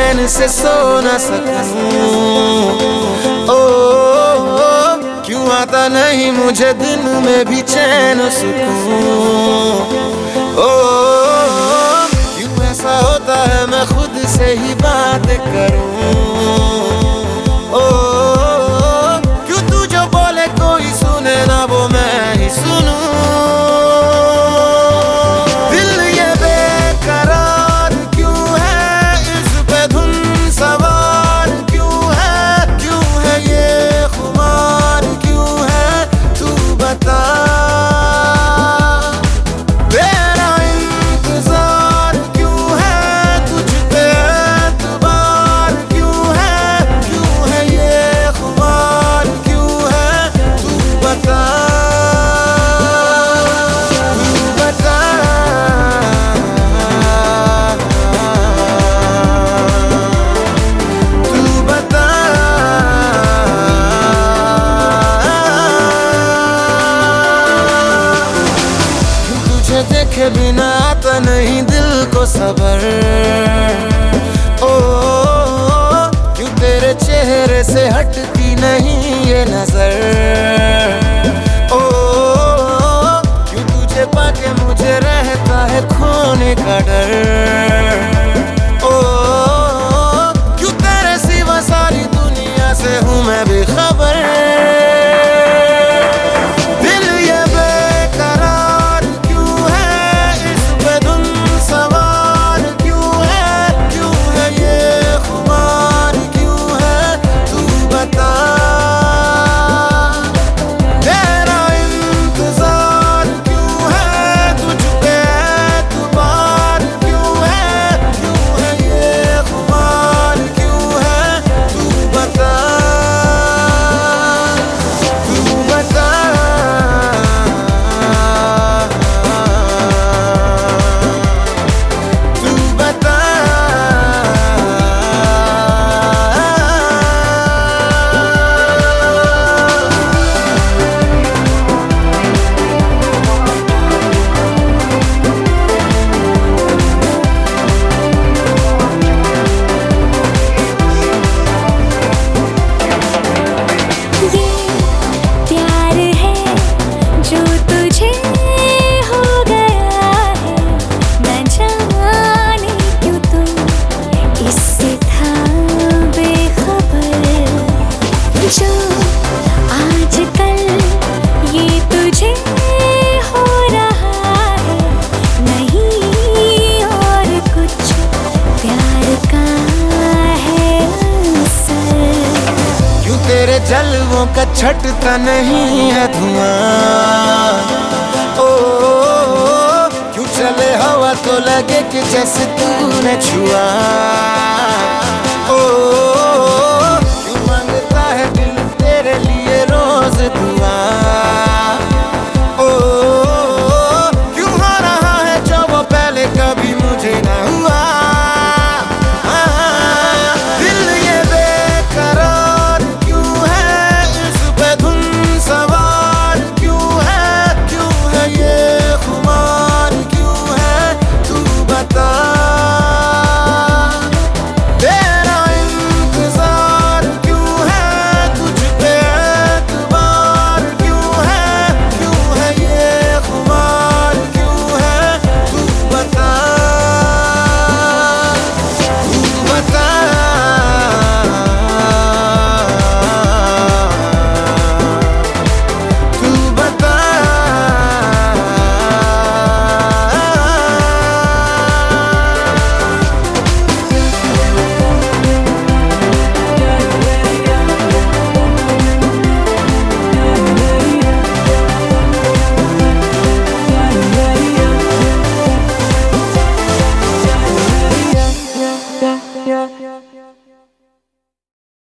चैन से सो न सकूं। ओ, क्यों आता नहीं मुझे दिन में भी चैन सुकून। ओ, क्यों ऐसा होता है मैं खुद से ही बात करूं। ओ, क्यों तू जो बोले कोई सुने ना वो मैं ही सुनूं। देखे बिना आता नहीं दिल को सबर। ओ, क्यों तेरे चेहरे से हटती नहीं ये नजर। ओ, क्यों तुझे पाके मुझे रहता है खोने का डर। ओ, क्यों तेरे सिवा सारी दुनिया से हूँ मैं बेखबर। तेरे जलवों का छटता नहीं है धुआं। ओ, क्यों चले हवा तो लगे कि जैसे तूने छुआ।